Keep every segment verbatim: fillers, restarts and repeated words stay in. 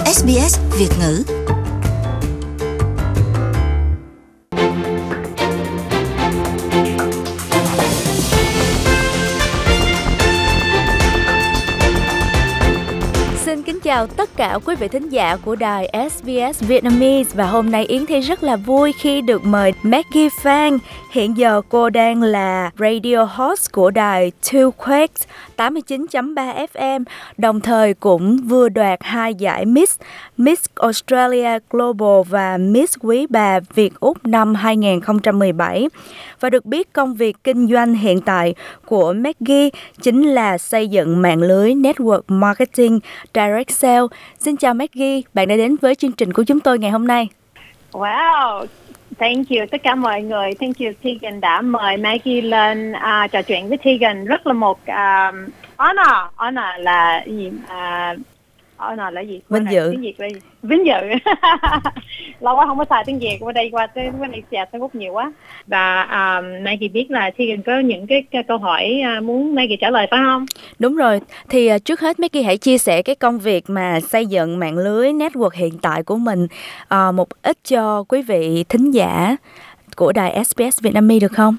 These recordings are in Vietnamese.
ét bê ét Việt ngữ. Xin kính chào tất cả quý vị thính giả của đài ét bê ét Vietnamese, và hôm nay Yến Thi rất là vui khi được mời Maggie Phan. Hiện giờ cô đang là radio host của đài Two Quakes tám mươi chín chấm ba ép em, đồng thời cũng vừa đoạt hai giải Miss Miss Australia Global và Miss Quý bà Việt Úc năm hai không một bảy. Và được biết công việc kinh doanh hiện tại của Maggie chính là xây dựng mạng lưới Network Marketing Direct Sale. Xin chào Maggie, bạn đã đến với chương trình của chúng tôi ngày hôm nay. Wow, thank you tất cả mọi người. Thank you Tegan đã mời Maggie lên uh, trò chuyện với Tegan. Rất là một um, honor, honor là gì? Uh, honor là gì? Vinh dự. Tiếng Việt là gì? Vinh dự. Lâu quá không có xài tiếng Việt, qua đây qua tới qua đây xài tiếng Úc nhiều quá. Và um, Maggie biết là Tegan có những cái, cái câu hỏi uh, muốn Maggie trả lời phải không? Đúng rồi. Thì uh, trước hết Maggie hãy chia sẻ cái công việc mà xây dựng mạng lưới network hiện tại của mình uh, một ít cho quý vị thính giả của đài ét bê ét Vietnamese được không?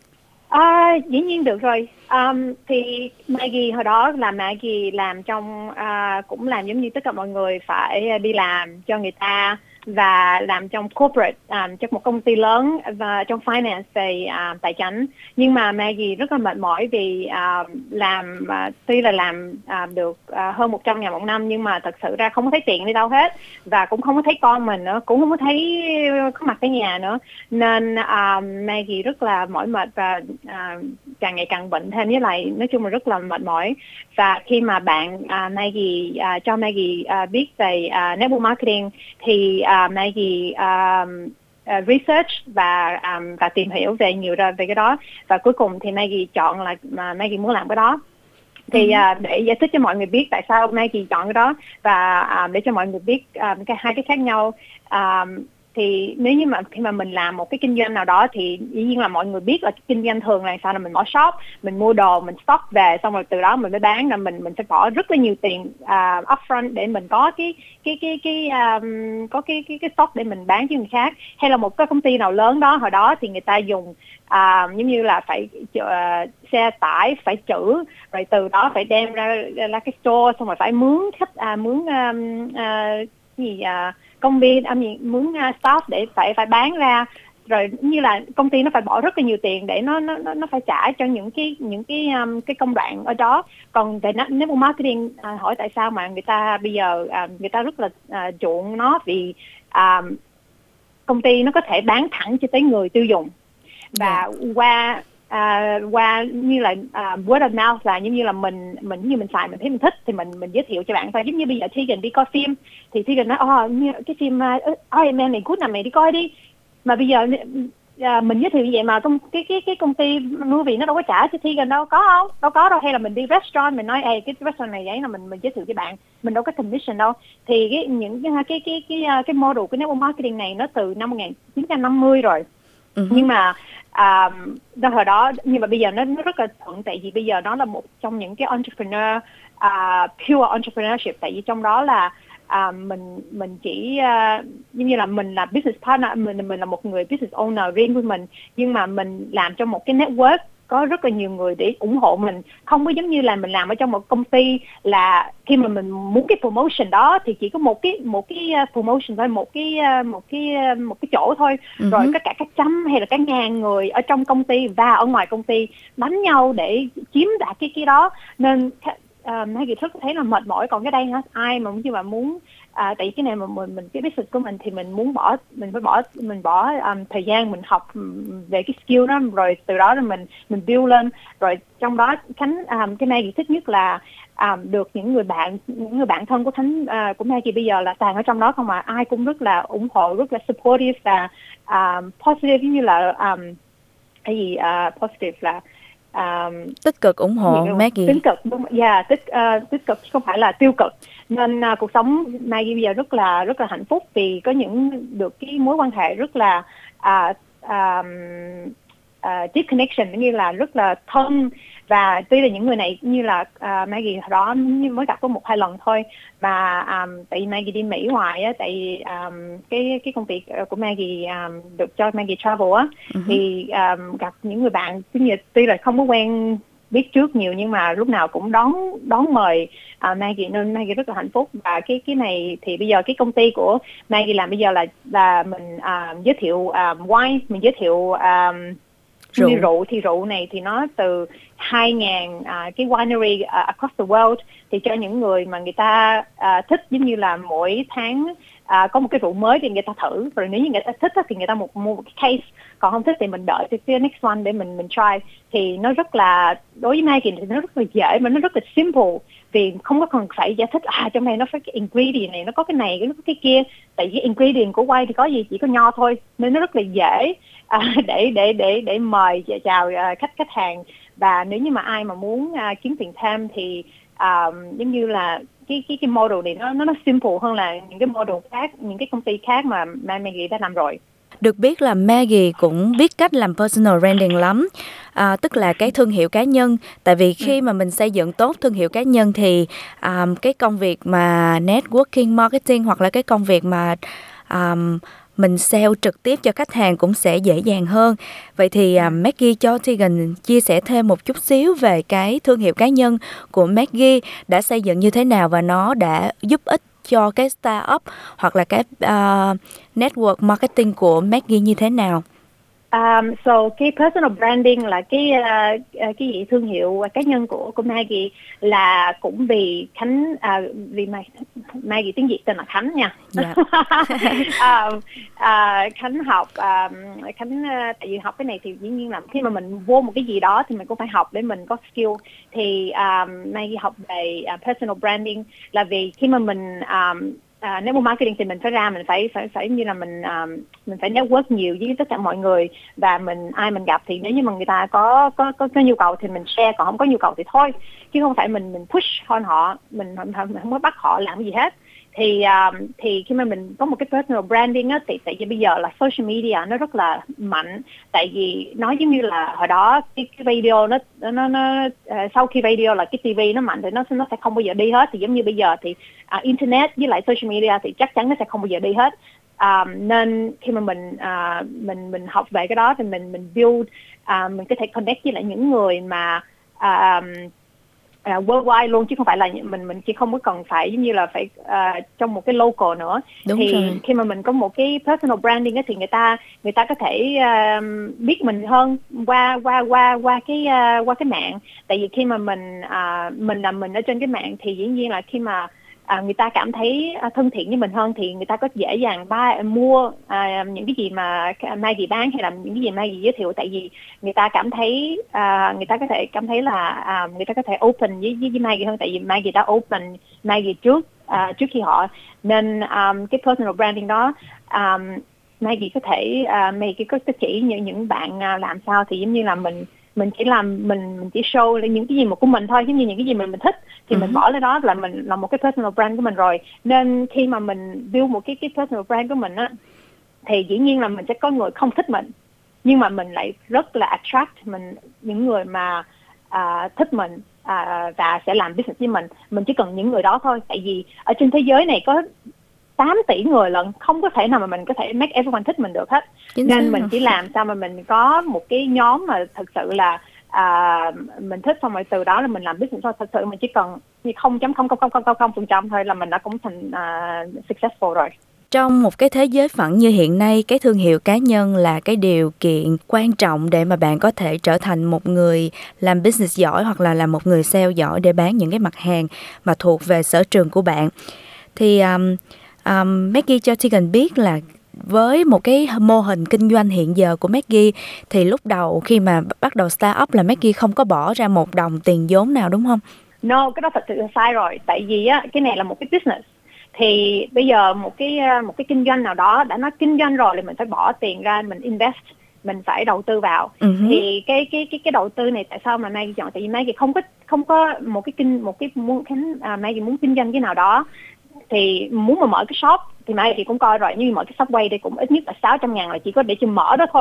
À, dĩ nhiên được rồi. Um, thì Maggie hồi đó là Maggie làm trong uh, cũng làm giống như tất cả mọi người, phải đi làm cho người ta và làm trong corporate, um, trong một công ty lớn và trong finance về uh, tài chính. Nhưng mà Maggie rất là mệt mỏi vì uh, làm uh, tuy là làm uh, được uh, hơn một trăm ngàn một năm, nhưng mà thật sự ra không có thấy tiền đi đâu hết, và cũng không có thấy con mình nữa, cũng không có thấy có mặt ở nhà nữa. Nên uh, Maggie rất là mỏi mệt và uh, càng ngày càng bệnh thêm, với lại nói chung là rất là mệt mỏi. Và khi mà bạn uh, Maggie uh, cho Maggie uh, biết về uh, network marketing thì uh, Maggie um, uh, research và um, và tìm hiểu về nhiều ra về cái đó, và cuối cùng thì Maggie chọn là mà Maggie muốn làm cái đó. Thì uh, để giải thích cho mọi người biết tại sao Maggie chọn cái đó, và uh, để cho mọi người biết um, cái hai cái khác nhau. Um, thì nếu như mà khi mà mình làm một cái kinh doanh nào đó thì dĩ nhiên là mọi người biết là kinh doanh thường là sao, là mình bỏ shop, mình mua đồ, mình stock về, xong rồi từ đó mình mới bán, là mình mình sẽ bỏ rất là nhiều tiền uh, upfront để mình có cái cái cái cái um, có cái cái cái stock để mình bán cho người khác. Hay là một cái công ty nào lớn đó, hồi đó thì người ta dùng uh, giống như là phải uh, xe tải phải trữ, rồi từ đó phải đem ra, ra cái store, xong rồi phải mướn khách, uh, mướn um, uh, gì uh, công viên, âm à, mướn uh, staff để phải phải bán ra, rồi như là công ty nó phải bỏ rất là nhiều tiền để nó nó nó phải trả cho những cái những cái um, cái công đoạn ở đó. Còn về network marketing, uh, hỏi tại sao mà người ta bây giờ uh, người ta rất là uh, chuộng nó, vì uh, công ty nó có thể bán thẳng cho tới người tiêu dùng, và yeah. qua À, qua như là à, word of mouth, là giống như là mình mình như mình xài, mình thấy mình thích thì mình mình giới thiệu cho bạn thôi. Giống như bây giờ Tegan đi coi phim thì Tegan nói oh, như cái phim uh, Iron Man này good nè, mày đi coi đi. Mà bây giờ à, mình giới thiệu như vậy mà công cái cái cái công ty movie nó đâu có trả cho Tegan đâu, có không? Đâu có đâu. Hay là mình đi restaurant, mình nói ê cái restaurant này vậy là mình mình giới thiệu cho bạn, mình đâu có commission đâu. Thì cái những cái cái cái cái cái model cái network marketing này nó từ năm một nghìn chín trăm năm mươi rồi. Uh-huh. Nhưng mà à, đó hồi đó, nhưng mà bây giờ nó, nó rất là thuận, tại vì bây giờ nó là một trong những cái entrepreneur, uh, pure entrepreneurship, tại vì trong đó là uh, mình mình chỉ uh, giống như là mình là business partner, mình mình là một người business owner riêng của mình, nhưng mà mình làm trong một cái network có rất là nhiều người để ủng hộ mình. Không có giống như là mình làm ở trong một công ty là khi mà mình muốn cái promotion đó thì chỉ có một cái một cái promotion thôi, một cái một cái một cái chỗ thôi. Uh-huh. Rồi có cả cả trăm hay là cả ngàn người ở trong công ty và ở ngoài công ty đánh nhau để chiếm đạt cái cái đó, nên uh, mấy kỳ thức thấy là mệt mỏi. Còn cái đây hả, ai mà như mà muốn à, tại vì cái này mà mình, mình cái business của mình thì mình muốn bỏ mình phải bỏ mình bỏ um, thời gian mình học về cái skill đó, rồi từ đó là mình mình build lên. Rồi trong đó Khánh um, cái này thì thích nhất là um, được những người bạn những người bạn thân của Khánh uh, của Maggie bây giờ là toàn ở trong đó không, mà ai cũng rất là ủng hộ, rất là supportive và um, positive, như là um, cái gì uh, positive là Um, tích cực ủng hộ Maggie. Tích cực, đúng, yeah, tích uh, tích cực chứ không phải là tiêu cực. Nên uh, cuộc sống Maggie bây giờ rất là rất là hạnh phúc, vì có những được cái mối quan hệ rất là uh, um, uh, deep connection, như là rất là thân. Và tuy là những người này như là uh, Maggie hồi đó mới gặp có một hai lần thôi, mà um, tại vì Maggie đi Mỹ hoài á, tại vì um, cái cái công việc của Maggie um, được cho Maggie travel á, uh-huh. thì um, gặp những người bạn như tuy là không có quen biết trước nhiều, nhưng mà lúc nào cũng đón đón mời uh, Maggie, nên Maggie rất là hạnh phúc. Và cái cái này thì bây giờ cái công ty của Maggie làm bây giờ là là mình uh, giới thiệu um, wine, mình giới thiệu um, rượu. Như rượu thì rượu này thì nó từ hai ngàn uh, cái winery uh, across the world, thì cho những người mà người ta uh, thích, giống như là mỗi tháng uh, có một cái rượu mới thì người ta thử, rồi nếu như người ta thích thì người ta một mua một cái case, còn không thích thì mình đợi cái next one để mình mình try. Thì nó rất là, đối với Maggie thì nó rất là dễ mà nó rất là simple, vì không có cần phải giải thích à trong này nó phải cái ingredient này, nó có cái này, nó có cái kia. Tại vì ingredient của wine thì có gì, chỉ có nho thôi, nên nó rất là dễ à, để để để để mời chào uh, khách khách hàng. Và nếu như mà ai mà muốn uh, kiếm tiền thêm thì um, giống như là cái cái cái model này nó nó nó simple hơn là những cái model khác, những cái công ty khác mà Maggie đã làm rồi. Được biết là Maggie cũng biết cách làm personal branding lắm, à, tức là cái thương hiệu cá nhân. Tại vì khi mà mình xây dựng tốt thương hiệu cá nhân thì um, cái công việc mà networking marketing hoặc là cái công việc mà um, mình sale trực tiếp cho khách hàng cũng sẽ dễ dàng hơn. Vậy thì um, Maggie cho Tegan chia sẻ thêm một chút xíu về cái thương hiệu cá nhân của Maggie đã xây dựng như thế nào và nó đã giúp ích cho cái startup hoặc là cái uh, network marketing của Maggie như thế nào? Um, so cái personal branding là cái uh, cái gì thương hiệu cá nhân của của Maggie là cũng vì Khánh uh, vì Maggie tiếng Việt tên là Khánh nha. Yeah. uh, uh, Khánh học uh, Khánh uh, tại vì học cái này thì dĩ nhiên là khi mà mình vô một cái gì đó thì mình cũng phải học để mình có skill. Thì um, Maggie học về uh, personal branding là vì khi mà mình um, À, nếu mà marketing thì mình phải ra, mình phải phải phải như là mình um, mình phải network nhiều với tất cả mọi người, và mình ai mình gặp thì nếu như mà người ta có có có, có nhu cầu thì mình share, còn không có nhu cầu thì thôi, chứ không phải mình mình push on họ, mình mình, mình không có bắt họ làm cái gì hết. Thì um, thì khi mà mình có một cái personal branding á, thì tại vì bây giờ là social media nó rất là mạnh, tại vì nó giống như là hồi đó cái, cái radio nó nó nó uh, sau khi radio là cái ti vi nó mạnh thì nó nó sẽ không bao giờ đi hết. Thì giống như bây giờ thì uh, internet với lại social media thì chắc chắn nó sẽ không bao giờ đi hết. Um, nên khi mà mình uh, mình mình học về cái đó thì mình mình build uh, mình có thể connect với lại những người mà uh, Uh, worldwide luôn, chứ không phải là mình mình chỉ không có cần phải giống như là phải uh, trong một cái local nữa. Đúng thì rồi. Khi mà mình có một cái personal branding ấy, thì người ta người ta có thể uh, biết mình hơn qua qua qua qua cái uh, qua cái mạng. Tại vì khi mà mình uh, mình làm mình ở trên cái mạng thì dĩ nhiên là khi mà À, người ta cảm thấy à, thân thiện với mình hơn thì người ta có dễ dàng buy, mua à, những cái gì mà Maggie bán hay là những cái gì Maggie giới thiệu. Tại vì người ta cảm thấy à, người ta có thể cảm thấy là à, người ta có thể open với, với, với Maggie hơn, tại vì Maggie đã open Maggie trước à, trước khi họ. Nên um, cái personal branding đó um, Maggie có thể uh, Maggie có, có chỉ những những bạn uh, làm sao thì giống như là mình mình chỉ làm mình mình chỉ show lên những cái gì mà của mình thôi, giống như những cái gì mà mình thích thì uh-huh. mình bỏ lên đó là mình là một cái personal brand của mình rồi. Nên khi mà mình build một cái cái personal brand của mình á, thì dĩ nhiên là mình sẽ có người không thích mình, nhưng mà mình lại rất là attract mình những người mà uh, thích mình uh, và sẽ làm business với mình. Mình chỉ cần những người đó thôi, tại vì ở trên thế giới này có tám tỷ người lận, không có thể nào mà mình có thể make everyone thích mình được hết. Chính nên mình chỉ làm sao mà mình có một cái nhóm mà thật sự là à, mình thích, xong rồi từ đó là mình làm business thôi. Thật sự mình chỉ cần không chấm không không không không không phần trăm thôi là mình đã cũng thành uh, successful rồi. Trong một cái thế giới phẳng như hiện nay, cái thương hiệu cá nhân là cái điều kiện quan trọng để mà bạn có thể trở thành một người làm business giỏi hoặc là làm một người sale giỏi để bán những cái mặt hàng mà thuộc về sở trường của bạn. Thì um, um, Maggie cho Tegan biết là với một cái mô hình kinh doanh hiện giờ của Maggie thì lúc đầu khi mà bắt đầu start up là Maggie không có bỏ ra một đồng tiền vốn nào, đúng không? No, cái đó thật sự là sai rồi. Tại vì á, cái này là một cái business. Thì bây giờ một cái một cái kinh doanh nào đó đã nói kinh doanh rồi thì mình phải bỏ tiền ra, mình invest, mình phải đầu tư vào. Uh-huh. Thì cái cái cái cái đầu tư này tại sao mà Maggie chọn? Tại vì Maggie không có không có một cái kinh một cái muốn uh, Maggie muốn kinh doanh cái nào đó thì muốn mà mở cái shop thì Maggie cũng coi rồi, nhưng mở cái Subway đây cũng ít nhất là sáu trăm ngàn là chỉ có để cho mở đó thôi.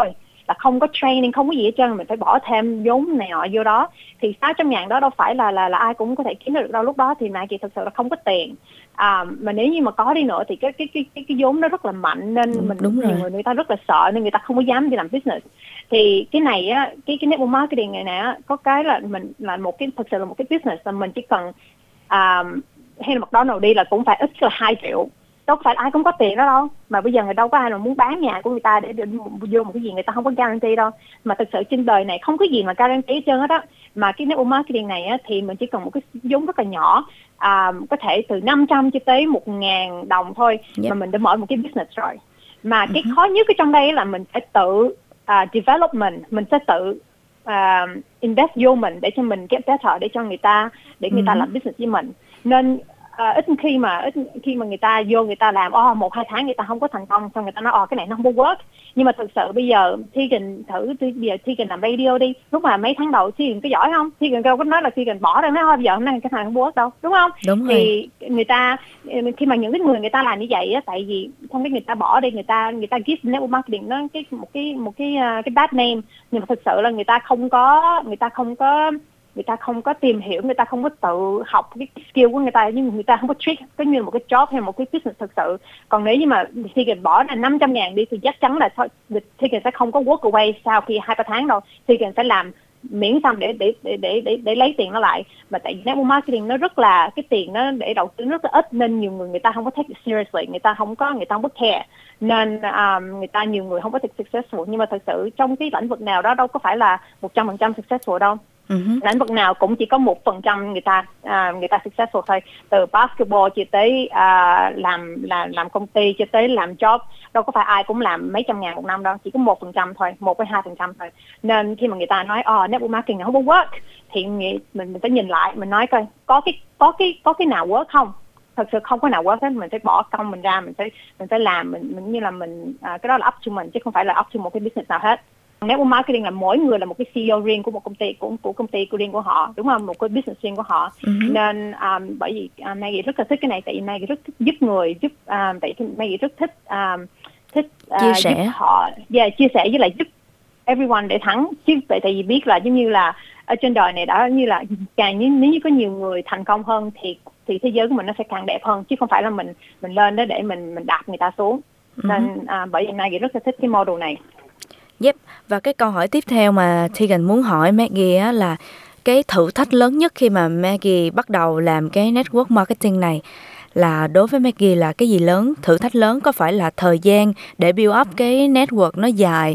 là không có training, không có gì hết trơn, mình phải bỏ thêm vốn này nọ vô đó. Thì sáu trăm ngàn đó đâu phải là là là ai cũng có thể kiếm được đâu. Lúc đó thì Maggie thực sự là không có tiền. À, mà nếu như mà có đi nữa thì cái cái cái cái, cái vốn nó rất là mạnh, nên đúng, mình đúng nhiều người người ta rất là sợ, nên người ta không có dám đi làm business. Thì cái này á, cái cái network marketing này nè, có cái là mình là một cái thực sự là một cái business là mình chỉ cần à, hay là McDonald's đi là cũng phải ít là hai triệu. Đâu phải ai cũng có tiền đó đâu, mà bây giờ người đâu có ai mà muốn bán nhà của người ta để, để vô một cái gì người ta không có guarantee đâu. Mà thực sự trên đời này không có gì mà guarantee hết trơn hết á. Mà cái network marketing này á, thì mình chỉ cần một cái vốn rất là nhỏ, à, có thể từ năm trăm cho tới một ngàn đồng thôi, Yep. mà mình đã mở một cái business rồi. Mà cái uh-huh. khó nhất ở trong đây là mình phải tự uh, develop mình, mình sẽ tự uh, invest vô mình để cho mình get better, để cho người ta để người uh-huh. ta làm business với mình. Nên À, ít khi mà ít khi mà người ta vô người ta làm oh, một hai tháng người ta không có thành công, xong người ta nói oh, cái này nó không có work. Nhưng mà thực sự bây giờ Tegan thử bây giờ Tegan làm radio đi, lúc mà mấy tháng đầu Tegan có giỏi không? Tegan đâu có nói là Tegan bỏ ra nói thôi bây giờ hôm nay cái này không work đâu, đúng không? Đúng thì rồi. Người ta khi mà những cái người người ta làm như vậy á, tại vì không biết người ta bỏ đi, người ta người ta give network marketing nó cái một cái một cái cái bad name. Nhưng mà thực sự là người ta không có người ta không có người ta không có tìm hiểu, người ta không có tự học cái skill của người ta, nhưng người ta không có treat có như một cái job hay một cái business thực sự. Còn nếu như mà Tegan bỏ ra năm trăm ngàn đi thì chắc chắn là Tegan sẽ không có walk away sau khi hai ba tháng đâu. Tegan sẽ làm miễn xong để để để để để, để lấy tiền nó lại. Mà tại vì network marketing nó rất là cái tiền nó để đầu tư rất là ít, nên nhiều người người ta không có take it seriously, người ta không có người ta không có care, nên um, người ta nhiều người không có take successful. Nhưng mà thực sự trong cái lĩnh vực nào đó đâu có phải là một trăm phần trăm successful đâu. Uh-huh. Lĩnh vực nào cũng chỉ có một phần trăm người ta uh, người ta successful thôi. Từ basketball cho tới uh, làm làm làm công ty cho tới làm job, đâu có phải ai cũng làm mấy trăm ngàn một năm đâu, chỉ có một phần trăm thôi, một hay hai phần trăm thôi. Nên khi mà người ta nói oh, network marketing không có work thì mình mình phải nhìn lại, mình nói coi có cái có cái có cái nào work không. Thật sự không có nào work hết, mình phải bỏ công mình ra, mình phải mình phải làm, mình mình như là mình uh, cái đó là up to mình chứ không phải là up to một cái business nào hết. Network marketing là mỗi người là một cái xê e ô riêng của một công ty, của, của công ty của riêng của họ, đúng không? Một cái business riêng của họ. Uh-huh. Nên um, bởi vì uh, Maggie rất là thích cái này, tại vì Maggie rất thích giúp người, giúp um, tại vì Maggie rất thích um, thích uh, chia sẻ giúp họ, yeah, chia sẻ với lại giúp everyone để thắng. Chứ tại vì biết là giống như là ở trên đời này đã như là càng như, nếu như có nhiều người thành công hơn thì thì thế giới của mình nó sẽ càng đẹp hơn, chứ không phải là mình mình lên đó để mình mình đạp người ta xuống. Uh-huh. Nên uh, bởi vì Maggie rất là thích cái model này. Yep. Và cái câu hỏi tiếp theo mà Tegan muốn hỏi Maggie á là cái thử thách lớn nhất khi mà Maggie bắt đầu làm cái network marketing này là đối với Maggie là cái gì lớn? Thử thách lớn có phải là thời gian để build up cái network nó dài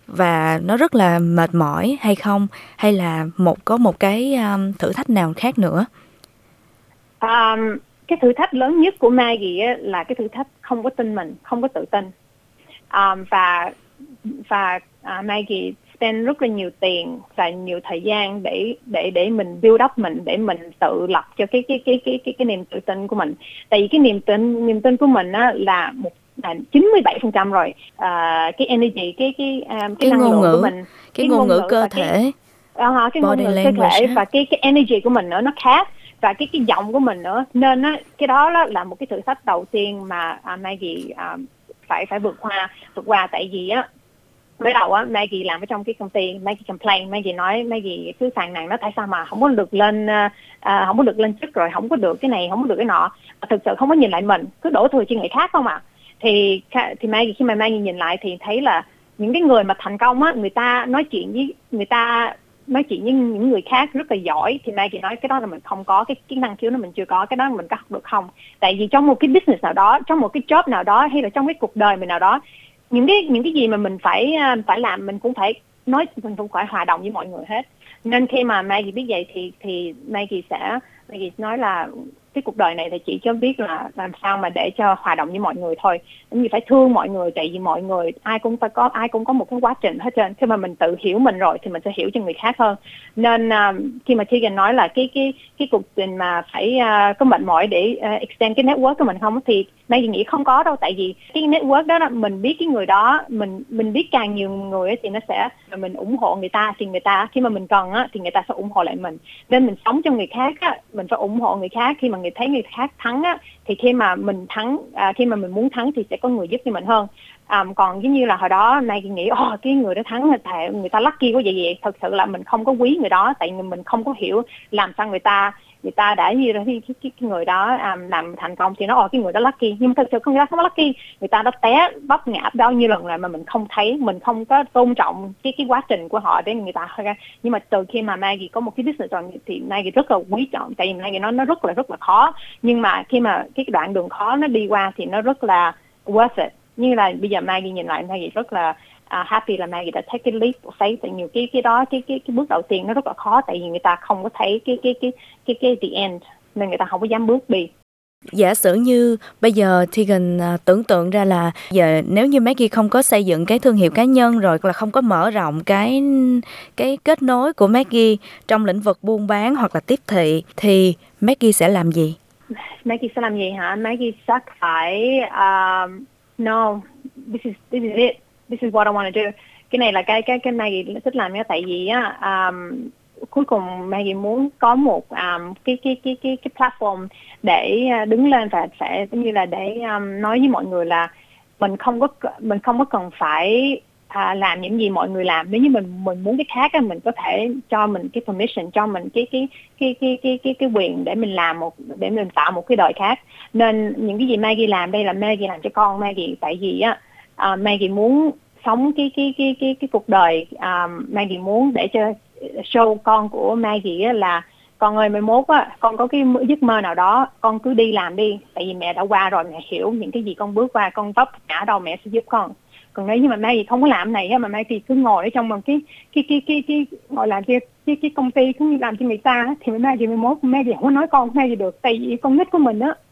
và nó rất là mệt mỏi hay không? Hay là một có một cái um, thử thách nào khác nữa? Um, cái thử thách lớn nhất của Maggie á, là cái thử thách không có tin mình, không có tự tin. Um, và và uh, Maggie spend rất là nhiều tiền và nhiều thời gian để để để mình build up mình, để mình tự lập cho cái cái cái cái cái cái niềm tự tin của mình. Tại vì cái niềm tin niềm tin của mình á là một là chín mươi bảy phần trăm rồi. Uh, cái energy, cái cái um, cái, cái năng ngôn lượng ngữ, của mình, cái, cái ngôn ngôn ngữ ngữ cơ thể, cái, uh, cái ngôn ngữ cơ thể và cái cái energy của mình nữa nó khác, và cái cái giọng của mình nữa. Nên á cái đó, đó là một cái thử thách đầu tiên mà uh, Maggie uh, phải phải vượt qua vượt qua tại vì á mới đầu á Maggie làm ở trong cái công ty, Maggie complain, Maggie nói, Maggie cứ phàn nàn nó tại sao mà không có được lên uh, không có được lên chức, rồi không có được cái này, không có được cái nọ. Thực sự không có nhìn lại mình, cứ đổ thừa cho người khác không à. Thì thì Maggie khi mà Maggie nhìn lại thì thấy là những cái người mà thành công á, người ta nói chuyện với người ta nói chuyện với những người khác rất là giỏi, thì Maggie nói cái đó là mình không có, cái cái năng khiếu đó mình chưa có, cái đó mình có học được không. Tại vì trong một cái business nào đó, trong một cái job nào đó, hay là trong cái cuộc đời mình nào đó, những cái những cái gì mà mình phải phải làm mình cũng phải nói, mình cũng phải hòa đồng với mọi người hết. Nên khi mà Maggie biết vậy thì thì Maggie sẽ Maggie nói là cái cuộc đời này thì chị cho biết là làm sao mà để cho hòa đồng với mọi người thôi, như phải thương mọi người, tại vì mọi người ai cũng phải có ai cũng có một cái quá trình hết trơn. Khi mà mình tự hiểu mình rồi thì mình sẽ hiểu cho người khác hơn. Nên uh, khi mà Tegan nói là cái cái cái cuộc tình mà phải uh, có mệt mỏi để uh, extend cái network của mình không, thì Maggie nghĩ không có đâu, tại vì cái network đó là mình biết cái người đó, mình mình biết càng nhiều người thì nó sẽ, mình ủng hộ người ta thì người ta khi mà mình cần á thì người ta sẽ ủng hộ lại mình. Nên mình sống cho người khác á, mình phải ủng hộ người khác. Khi mà người thấy người khác thắng á, thì khi mà mình thắng, à, khi mà mình muốn thắng thì sẽ có người giúp cho mình hơn. Um, còn giống như là hồi đó Maggie nghĩ oh, cái người đó thắng, người ta, người ta lucky quá vậy vậy. Thật sự là mình không có quý người đó, tại vì mình không có hiểu làm sao người ta người ta đã như là cái, cái, cái người đó um, làm thành công thì nó oh, cái người đó lucky, nhưng mà thật sự không, người ta không có lucky, người ta đã té vấp ngã bao nhiêu lần rồi mà mình không thấy, mình không có tôn trọng cái cái quá trình của họ để người ta. Nhưng mà từ khi mà Maggie có một cái business rồi thì Maggie rất là quý trọng, tại vì Maggie nói nó rất là rất là khó, nhưng mà khi mà cái đoạn đường khó nó đi qua thì nó rất là worth it. Như là bây giờ Maggie nhìn lại, Maggie rất là uh, happy là Maggie đã take cái leap of faith. Tại nhiều cái cái đó cái cái cái bước đầu tiên nó rất là khó, tại vì người ta không có thấy cái cái cái cái cái the end, nên người ta không có dám bước đi. Giả sử như bây giờ Tegan uh, tưởng tượng ra là giờ nếu như Maggie không có xây dựng cái thương hiệu cá nhân rồi, là không có mở rộng cái cái kết nối của Maggie trong lĩnh vực buôn bán hoặc là tiếp thị, thì Maggie sẽ làm gì? Maggie sẽ làm gì hả? Maggie chắc phải um, no, this is this is it, this is what I want to do. Cái này là cái cái cái Maggie thích làm đó, tại vì á um, cuối cùng Maggie muốn có một um, cái cái cái cái cái platform để đứng lên và sẽ như là để um, nói với mọi người là mình không có mình không có cần phải à, làm những gì mọi người làm. Nếu như mình mình muốn cái khác á, mình có thể cho mình cái permission, cho mình cái cái cái cái cái cái cái quyền để mình làm một để mình tạo một cái đời khác. Nên những cái gì Maggie làm đây là Maggie làm cho con Maggie, tại vì á uh, Maggie muốn sống cái cái cái cái cái cuộc đời um, Maggie muốn để cho show con của Maggie á là con ơi, mai mốt á con có cái giấc mơ nào đó, con cứ đi làm đi, tại vì mẹ đã qua rồi, mẹ hiểu những cái gì con bước qua, con vấp ngã đâu mẹ sẽ giúp con. Còn nếu như mà Maggie không có làm này á, mà Maggie cứ ngồi ở trong một cái cái cái cái cái gọi là cái cái cái công ty cứ làm cho người ta á, thì Maggie mai mốt Maggie không có nói con Maggie được, tại vì con nít của mình á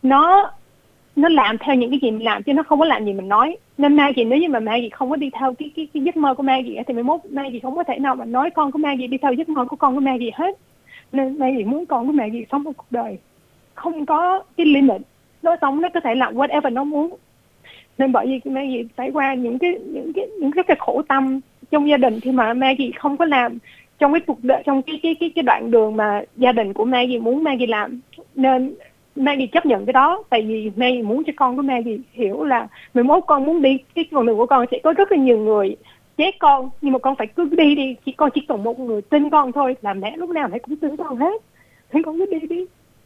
nó nó làm theo những cái gì mình làm chứ nó không có làm gì mình nói. Nên Maggie, nếu như mà Maggie không có đi theo cái cái cái giấc mơ của Maggie thì mai mốt Maggie không có thể nào mà nói con của Maggie đi theo giấc mơ của con của Maggie hết. Nên Maggie muốn con của Maggie sống một cuộc đời không có cái limit, nó sống nó có thể làm whatever nó muốn. Nên bởi vì Maggie trải qua những cái những cái những cái, cái khổ tâm trong gia đình khi mà Maggie không có làm trong cái cuộc đời, trong cái cái cái cái đoạn đường mà gia đình của Maggie muốn Maggie làm. Nên Maggie chấp nhận cái đó, tại vì Maggie muốn cho con của Maggie hiểu là mười mốt con muốn đi cái con đường của con sẽ có rất là nhiều người chết con, nhưng mà con phải cứ đi đi, chỉ con chỉ cần một người tin con thôi, là mẹ lúc nào mẹ cũng tin con hết, thì con cứ đi đi.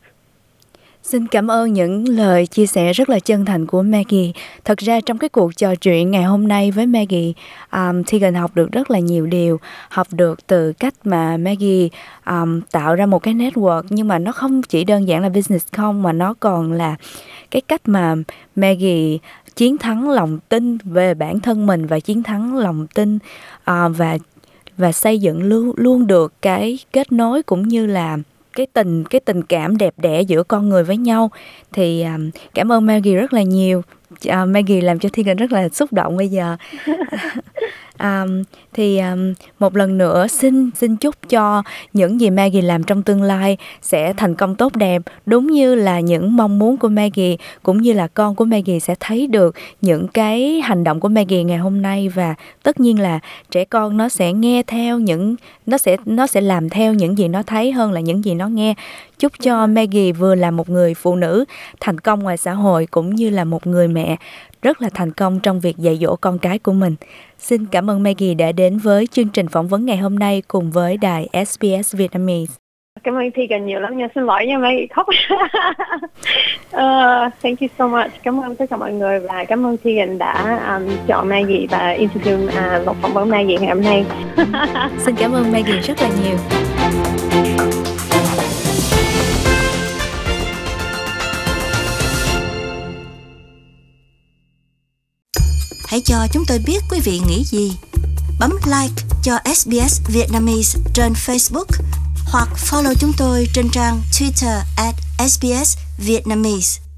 Xin cảm ơn những lời chia sẻ rất là chân thành của Maggie. Thật ra trong cái cuộc trò chuyện ngày hôm nay với Maggie, um, Tegan học được rất là nhiều điều. Học được từ cách mà Maggie um, tạo ra một cái network, nhưng mà nó không chỉ đơn giản là business không, mà nó còn là cái cách mà Maggie chiến thắng lòng tin về bản thân mình và chiến thắng lòng tin uh, và và xây dựng luôn luôn được cái kết nối cũng như là cái tình cái tình cảm đẹp đẽ giữa con người với nhau. Thì um, cảm ơn Maggie rất là nhiều. Uh, Maggie làm cho Tegan rất là xúc động bây giờ. um, thì um, một lần nữa xin xin chúc cho những gì Maggie làm trong tương lai sẽ thành công tốt đẹp, đúng như là những mong muốn của Maggie, cũng như là con của Maggie sẽ thấy được những cái hành động của Maggie ngày hôm nay. Và tất nhiên là trẻ con nó sẽ nghe theo những nó sẽ nó sẽ làm theo những gì nó thấy hơn là những gì nó nghe. Chúc cho Maggie vừa là một người phụ nữ thành công ngoài xã hội, cũng như là một người mẹ rất là thành công trong việc dạy dỗ con cái của mình. Xin cảm ơn Maggie đã đến với chương trình phỏng vấn ngày hôm nay cùng với đài ét bê ét Vietnamese. Cảm ơn Tegan nhiều lắm nha, xin lỗi nha Maggie khóc. uh, thank you so much. Cảm ơn tất cả mọi người và cảm ơn Tegan đã um, chọn Maggie và interview uh, một phỏng vấn Maggie ngày hôm nay. Xin cảm ơn Maggie rất là nhiều. Hãy cho chúng tôi biết quý vị nghĩ gì. Bấm like cho ét bê ét Vietnamese trên Facebook hoặc follow chúng tôi trên trang Twitter at ét bê ét Vietnamese.